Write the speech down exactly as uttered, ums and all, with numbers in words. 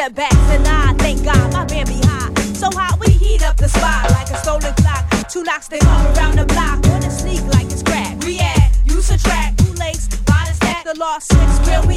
setbacks, and I thank God my band be high. So hot we heat up the spot like a stolen clock. Two knocks they come around the block. Wanna sneak like it's crack. React, you subtract. Two legs, body stack. The lost six real